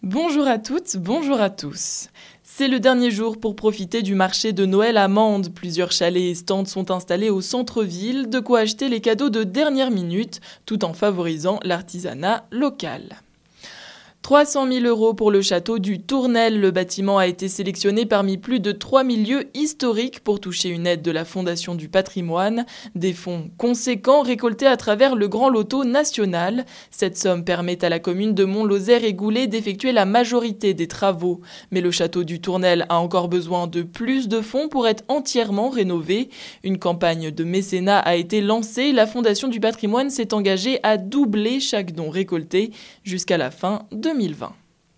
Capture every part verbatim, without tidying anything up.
Bonjour à toutes, bonjour à tous. C'est le dernier jour pour profiter du marché de Noël à Mende. Plusieurs chalets et stands sont installés au centre-ville, de quoi acheter les cadeaux de dernière minute, tout en favorisant l'artisanat local. trois cent mille euros pour le château du Tournel. Le bâtiment a été sélectionné parmi plus de trois mille lieux historiques pour toucher une aide de la Fondation du patrimoine. Des fonds conséquents récoltés à travers le Grand Loto national. Cette somme permet à la commune de Mont-Lozère et Goulet d'effectuer la majorité des travaux. Mais le château du Tournel a encore besoin de plus de fonds pour être entièrement rénové. Une campagne de mécénat a été lancée. La Fondation du patrimoine s'est engagée à doubler chaque don récolté jusqu'à la fin de deux mille vingt.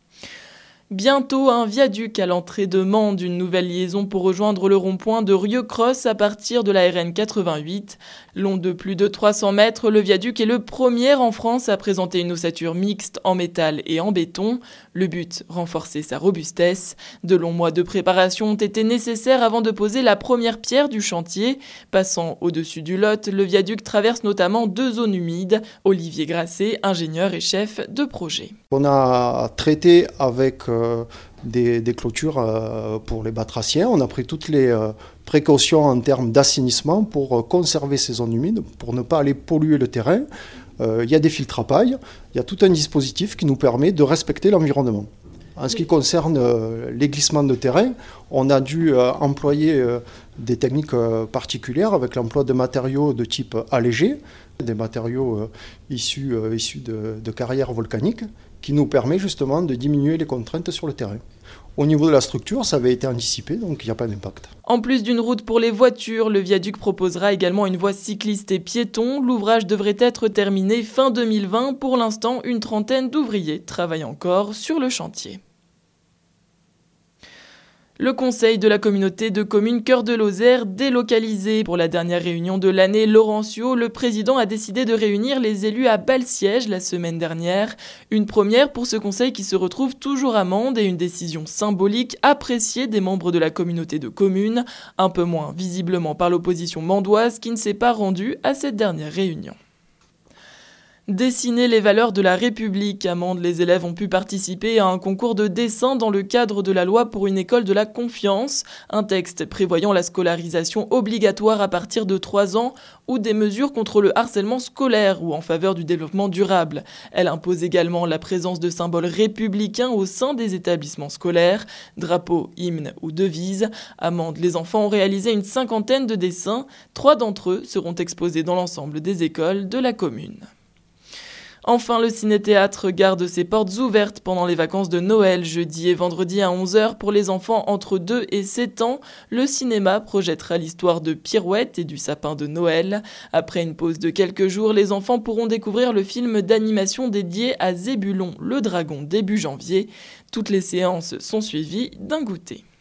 Bientôt un viaduc à l'entrée de Mende, une nouvelle liaison pour rejoindre le rond-point de Rieucros à partir de la R N quatre-vingt-huit. Long de plus de trois cents mètres, le viaduc est le premier en France à présenter une ossature mixte en métal et en béton. Le but, renforcer sa robustesse. De longs mois de préparation ont été nécessaires avant de poser la première pierre du chantier. Passant au-dessus du Lot, le viaduc traverse notamment deux zones humides. Olivier Grasset, ingénieur et chef de projet. On a traité avec euh, des, des clôtures euh, pour les batraciens. On a pris toutes les euh, précautions en termes d'assainissement pour euh, conserver ces zones humides, pour ne pas aller polluer le terrain. Euh, il y a des filtres à paille, il y a tout un dispositif qui nous permet de respecter l'environnement. En ce qui concerne euh, les glissements de terrain, on a dû euh, employer euh, des techniques euh, particulières avec l'emploi de matériaux de type allégé, des matériaux euh, issus, euh, issus de, de carrières volcaniques, qui nous permet justement de diminuer les contraintes sur le terrain. Au niveau de la structure, ça avait été anticipé, donc il n'y a pas d'impact. En plus d'une route pour les voitures, le viaduc proposera également une voie cycliste et piéton. L'ouvrage devrait être terminé fin deux mille vingt. Pour l'instant, une trentaine d'ouvriers travaillent encore sur le chantier. Le conseil de la communauté de communes Cœur de Lozère délocalisé. Pour la dernière réunion de l'année, Laurencio, le président, a décidé de réunir les élus à Balsiège la semaine dernière. Une première pour ce conseil qui se retrouve toujours à Mende et une décision symbolique appréciée des membres de la communauté de communes, un peu moins visiblement par l'opposition mandoise qui ne s'est pas rendue à cette dernière réunion. Dessiner les valeurs de la République. À Mende, les élèves ont pu participer à un concours de dessin dans le cadre de la loi pour une école de la confiance, un texte prévoyant la scolarisation obligatoire à partir de trois ans ou des mesures contre le harcèlement scolaire ou en faveur du développement durable. Elle impose également la présence de symboles républicains au sein des établissements scolaires, drapeaux, hymnes ou devises. À Mende, les enfants ont réalisé une cinquantaine de dessins. Trois d'entre eux seront exposés dans l'ensemble des écoles de la commune. Enfin, le ciné-théâtre garde ses portes ouvertes pendant les vacances de Noël, jeudi et vendredi à onze heures pour les enfants entre deux et sept ans. Le cinéma projettera l'histoire de Pirouette et du sapin de Noël. Après une pause de quelques jours, les enfants pourront découvrir le film d'animation dédié à Zébulon, le dragon, début janvier. Toutes les séances sont suivies d'un goûter.